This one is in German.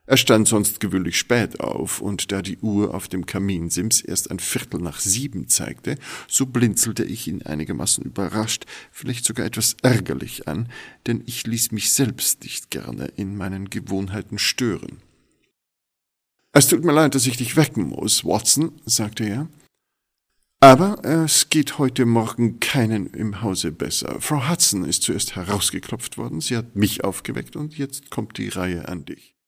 Er stand sonst gewöhnlich spät auf, und da die Uhr auf dem Kaminsims erst 6:15 zeigte, so blinzelte ich ihn einigermaßen überrascht, vielleicht sogar etwas ärgerlich an, denn ich ließ mich selbst nicht gerne in meinen Gewohnheiten stören. »Es tut mir leid, dass ich dich wecken muss, Watson«, sagte er. »Aber es geht heute Morgen keinen im Hause besser. Frau Hudson ist zuerst herausgeklopft worden, sie hat mich aufgeweckt, und jetzt kommt die Reihe an dich.«